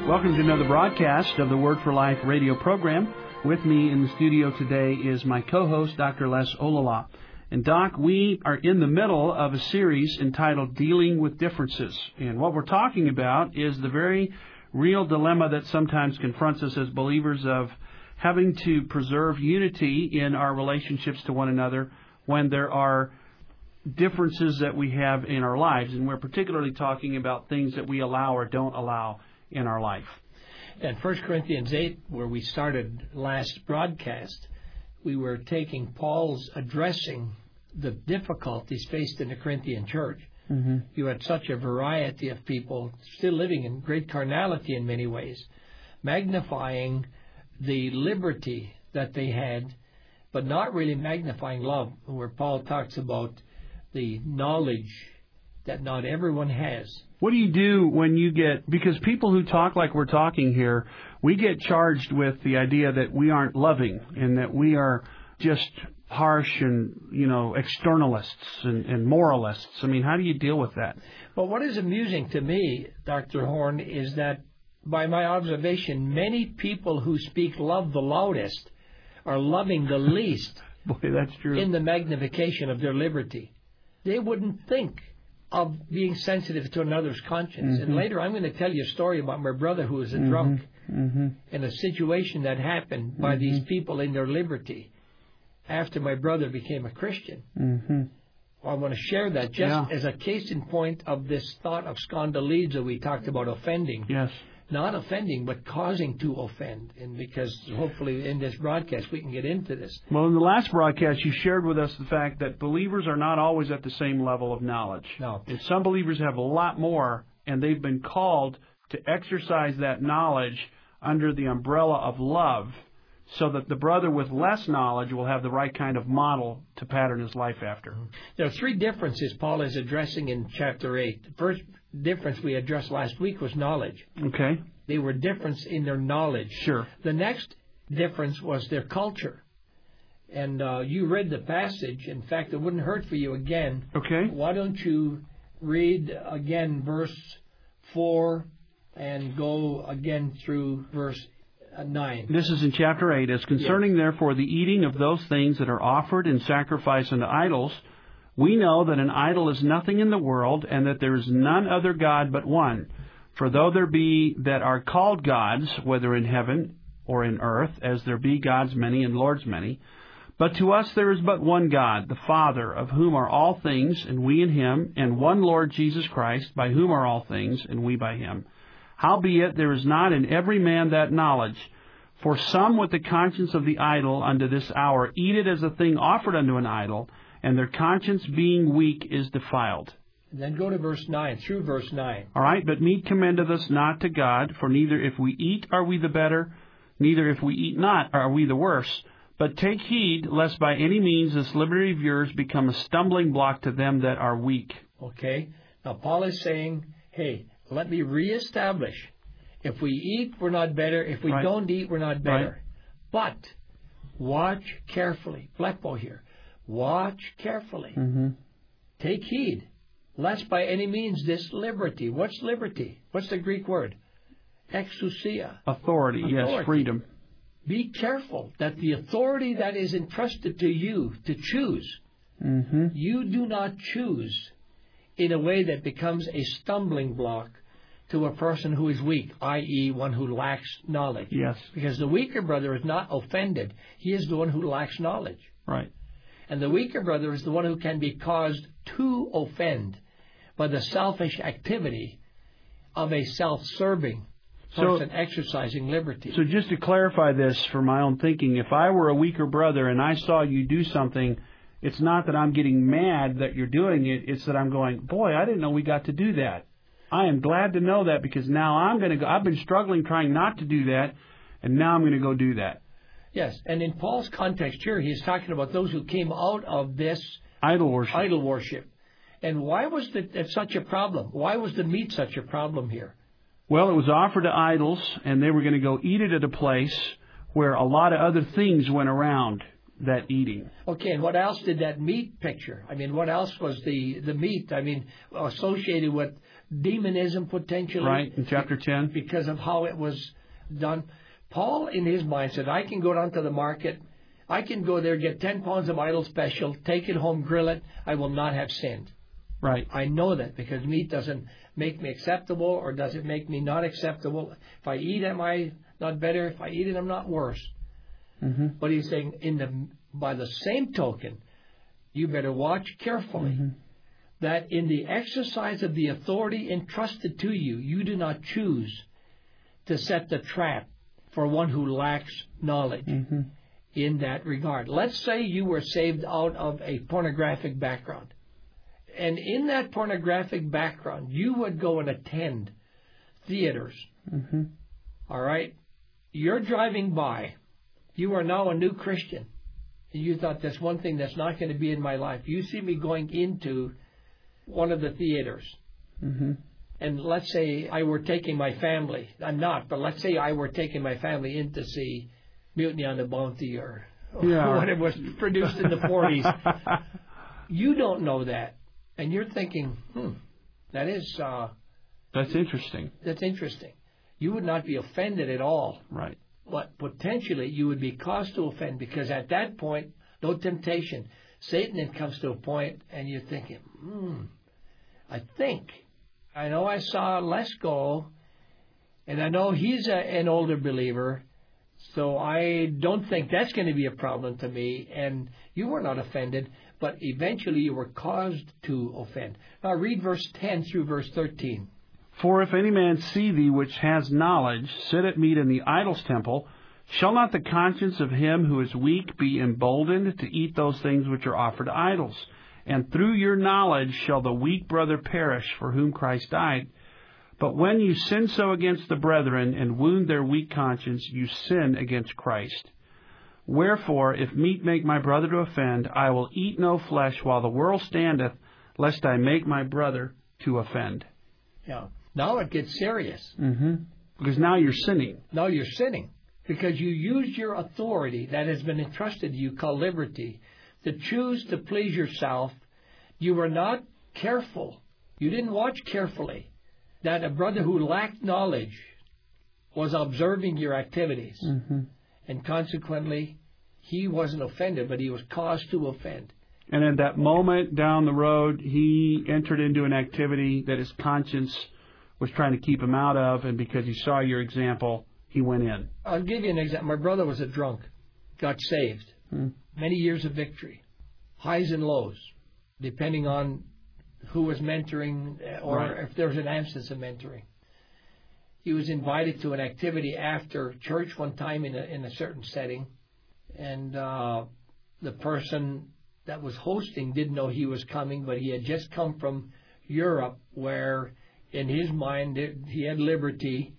Welcome to another broadcast of the Word for Life radio program. With me in the studio today is my co-host, Dr. Les Olala. And Doc, we are in the middle of a series entitled Dealing with Differences. And what we're talking about is the very real dilemma that sometimes confronts us as believers of having to preserve unity in our relationships to one another when there are differences that we have in our lives. And we're particularly talking about things that we allow or don't allow in our life. In 1 Corinthians 8, where we started last broadcast, we were taking Paul's addressing the difficulties faced in the Corinthian church. Mm-hmm. You had such a variety of people still living in great carnality in many ways, magnifying the liberty that they had, but not really magnifying love, where Paul talks about the knowledge that not everyone has. What do you do when you get, because people who talk like we're talking here, we get charged with the idea that we aren't loving and that we are just harsh and, externalists and moralists. I mean, how do you deal with that? Well, what is amusing to me, Dr. Horn, is that by my observation, many people who speak love the loudest are loving the least. Boy, that's true. In the magnification of their liberty. They wouldn't think of being sensitive to another's conscience. Mm-hmm. And later I'm going to tell you a story about my brother who was a drunk in a situation that happened by these people in their liberty after my brother became a Christian. Mm-hmm. I want to share that just as a case in point of this thought of scandalizo we talked about, offending. Yes. Not offending, but causing to offend. And because hopefully in this broadcast we can get into this. Well, in the last broadcast, you shared with us the fact that believers are not always at the same level of knowledge. No. And some believers have a lot more, and they've been called to exercise that knowledge under the umbrella of love, so that the brother with less knowledge will have the right kind of model to pattern his life after. There are three differences Paul is addressing in chapter 8. The first difference we addressed last week was knowledge. Okay. They were different in their knowledge. Sure. The next difference was their culture. And you read the passage. In fact, it wouldn't hurt for you again. Okay. Why don't you read again verse 4 and go again through verse 9. This is in chapter 8. As concerning, therefore, the eating of those things that are offered in sacrifice unto idols, we know that an idol is nothing in the world, and that there is none other God but one. For though there be that are called gods, whether in heaven or in earth, as there be gods many and lords many, but to us there is but one God, the Father, of whom are all things, and we in him, and one Lord Jesus Christ, by whom are all things, and we by him. Howbeit there is not in every man that knowledge. For some with the conscience of the idol unto this hour eat it as a thing offered unto an idol, and their conscience being weak is defiled. And then go to verse 9, through verse 9. All right, but meat commendeth us not to God, for neither if we eat are we the better, neither if we eat not are we the worse. But take heed, lest by any means this liberty of yours become a stumbling block to them that are weak. Okay, now Paul is saying, hey, let me reestablish. If we eat, we're not better. If we don't eat, we're not better. But watch carefully. Blepo here. Watch carefully. Mm-hmm. Take heed, lest by any means this liberty. What's liberty? What's the Greek word? Exousia. Authority, yes, freedom. Be careful that the authority that is entrusted to you to choose, you do not choose in a way that becomes a stumbling block to a person who is weak, i.e. one who lacks knowledge. Yes. Because the weaker brother is not offended. He is the one who lacks knowledge. Right. And the weaker brother is the one who can be caused to offend by the selfish activity of a self-serving person exercising liberty. So just to clarify this for my own thinking, if I were a weaker brother and I saw you do something, it's not that I'm getting mad that you're doing it, it's that I'm going, boy, I didn't know we got to do that. I am glad to know that, because now I'm going to go. I've been struggling trying not to do that, and now I'm going to go do that. Yes, and in Paul's context here, he's talking about those who came out of this idol worship. And why was it such a problem? Why was the meat such a problem here? Well, it was offered to idols, and they were going to go eat it at a place where a lot of other things went around that eating. Okay, and what else did that meat picture? I mean, what else was the meat, associated with demonism potentially. Right, in chapter 10. Because of how it was done. Paul, in his mind, said, I can go down to the market. I can go there, get 10 pounds of idol special, take it home, grill it. I will not have sinned. Right. I know that because meat doesn't make me acceptable, or does it make me not acceptable? If I eat, am I not better? If I eat it, I'm not worse. Mm-hmm. But he's saying, by the same token, you better watch carefully that in the exercise of the authority entrusted to you, you do not choose to set the trap for one who lacks knowledge in that regard. Let's say you were saved out of a pornographic background. And in that pornographic background, you would go and attend theaters. All right? You're driving by. You are now a new Christian. And you thought, that's one thing that's not going to be in my life. You see me going into one of the theaters. And let's say I were taking my family. I'm not, but let's say I were taking my family in to see Mutiny on the Bounty or when it was produced in the 40s. You don't know that. And you're thinking, that's interesting. That's interesting. You would not be offended at all. Right. But potentially you would be caused to offend, because at that point, no temptation. Satan then comes to a point and you're thinking, I know I saw Les go, and I know he's an older believer, so I don't think that's going to be a problem to me. And you were not offended, but eventually you were caused to offend. Now read verse 10 through verse 13. For if any man see thee which has knowledge sit at meat in the idol's temple, shall not the conscience of him who is weak be emboldened to eat those things which are offered to idols? And through your knowledge shall the weak brother perish for whom Christ died. But when you sin so against the brethren and wound their weak conscience, you sin against Christ. Wherefore, if meat make my brother to offend, I will eat no flesh while the world standeth, lest I make my brother to offend. Yeah. Now it gets serious. Because now you're sinning. Now you're sinning. Because you used your authority that has been entrusted to you, called liberty, to choose to please yourself. You were not careful. You didn't watch carefully that a brother who lacked knowledge was observing your activities. And consequently, he wasn't offended, but he was caused to offend. And at that moment down the road, he entered into an activity that his conscience was trying to keep him out of, and because he saw your example, he went in. I'll give you an example. My brother was a drunk, got saved. Many years of victory, highs and lows, depending on who was mentoring or if there was an absence of mentoring. He was invited to an activity after church one time in a certain setting, and the person that was hosting didn't know he was coming, but he had just come from Europe, where in his mind he had liberty.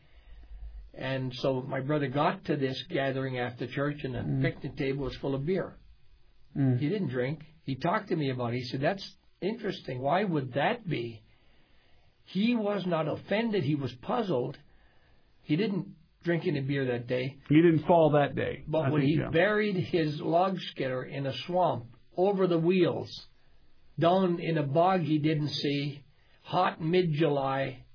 And so my brother got to this gathering after church, and the picnic table was full of beer. He didn't drink. He talked to me about it. He said, that's interesting. Why would that be? He was not offended. He was puzzled. He didn't drink any beer that day. He didn't fall that day. But when he buried his log skidder in a swamp, over the wheels, down in a bog he didn't see, hot mid-July,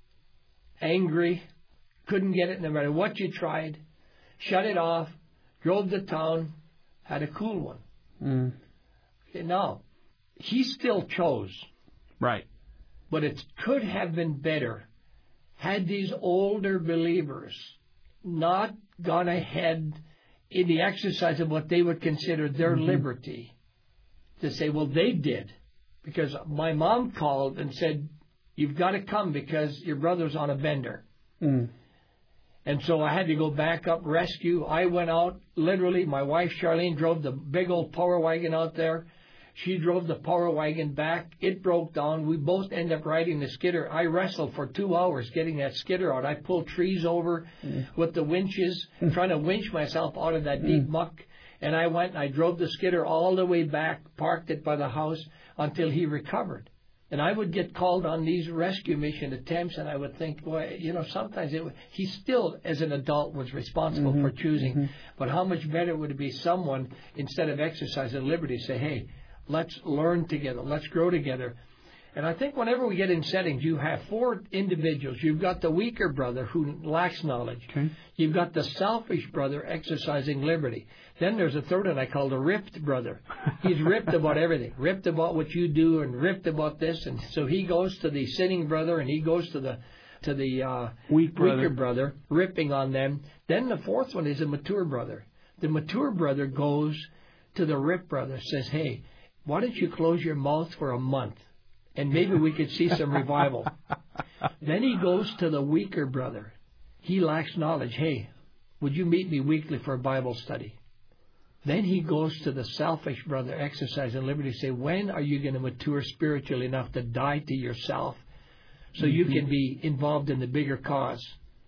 angry, couldn't get it no matter what you tried, shut it off, drove to town, had a cool one. Okay, now, he still chose. Right. But it could have been better had these older believers not gone ahead in the exercise of what they would consider their liberty, to say, well, they did. Because my mom called and said, you've got to come because your brother's on a bender. And so I had to go back up, rescue. I went out, literally, my wife Charlene drove the big old power wagon out there. She drove the power wagon back. It broke down. We both ended up riding the skidder. I wrestled for 2 hours getting that skidder out. I pulled trees over with the winches, trying to winch myself out of that deep muck. And I went and I drove the skidder all the way back, parked it by the house until he recovered. And I would get called on these rescue mission attempts, and I would think, boy, you know, sometimes he still, as an adult, was responsible for choosing. But how much better would it be someone, instead of exercising liberty, say, hey, let's learn together, let's grow together. And I think whenever we get in settings, you have four individuals. You've got the weaker brother who lacks knowledge. Okay. You've got the selfish brother exercising liberty. Then there's a third one I call the ripped brother. He's ripped about everything, ripped about what you do and ripped about this. And so he goes to the sinning brother and he goes to the weaker brother, ripping on them. Then the fourth one is a mature brother. The mature brother goes to the ripped brother, says, hey, why don't you close your mouth for a month? And maybe we could see some revival. Then he goes to the weaker brother. He lacks knowledge. Hey, would you meet me weekly for a Bible study? Then he goes to the selfish brother, exercise and liberty, say, when are you going to mature spiritually enough to die to yourself so you can be involved in the bigger cause?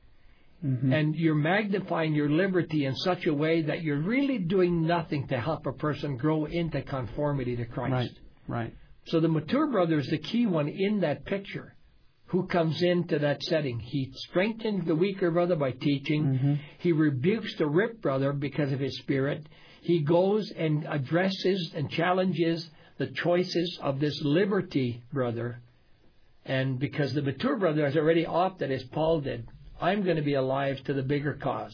And you're magnifying your liberty in such a way that you're really doing nothing to help a person grow into conformity to Christ. Right. So the mature brother is the key one in that picture who comes into that setting. He strengthens the weaker brother by teaching. He rebukes the ripped brother because of his spirit. He goes and addresses and challenges the choices of this liberty brother. And because the mature brother has already opted, as Paul did, I'm going to be alive to the bigger cause.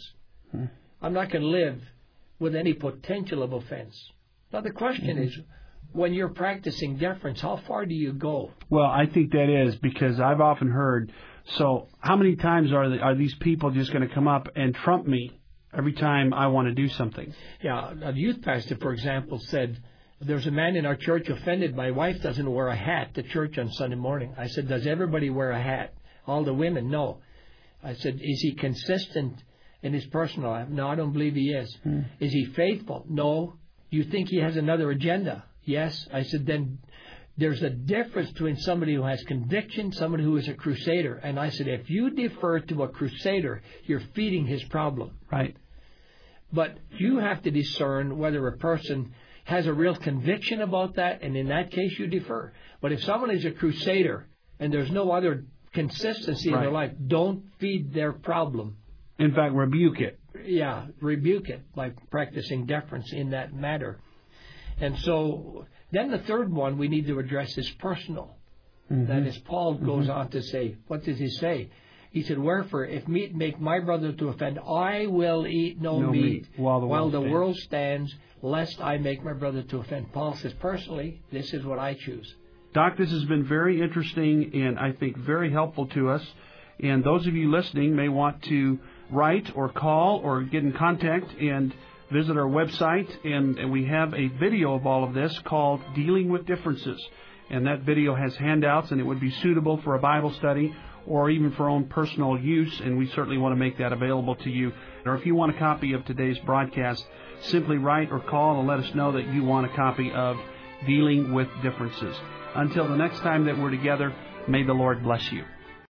I'm not going to live with any potential of offense. Now the question is, when you're practicing deference, how far do you go? Well, I think that is because I've often heard, so how many times are these people just going to come up and trump me every time I want to do something? Yeah, a youth pastor, for example, said, there's a man in our church offended. My wife doesn't wear a hat to church on Sunday morning. I said, does everybody wear a hat? All the women? No. I said, is he consistent in his personal life? No, I don't believe he is. Is he faithful? No. You think he has another agenda? Yes. I said, then there's a difference between somebody who has conviction, somebody who is a crusader. And I said, if you defer to a crusader, you're feeding his problem. Right. But you have to discern whether a person has a real conviction about that, and in that case you defer. But if someone is a crusader and there's no other consistency in their life, don't feed their problem. In fact, rebuke it. Yeah, rebuke it by practicing deference in that matter. And so then the third one we need to address is personal. That is, Paul goes on to say, what does he say? He said, wherefore, if meat make my brother to offend, I will eat no meat while the world stands, lest I make my brother to offend. Paul says, personally, this is what I choose. Doc, this has been very interesting and I think very helpful to us. And those of you listening may want to write or call or get in contact and visit our website. And we have a video of all of this called Dealing with Differences. And that video has handouts, and it would be suitable for a Bible study or even for own personal use, and we certainly want to make that available to you. Or if you want a copy of today's broadcast, simply write or call and let us know that you want a copy of Dealing with Differences. Until the next time that we're together, may the Lord bless you.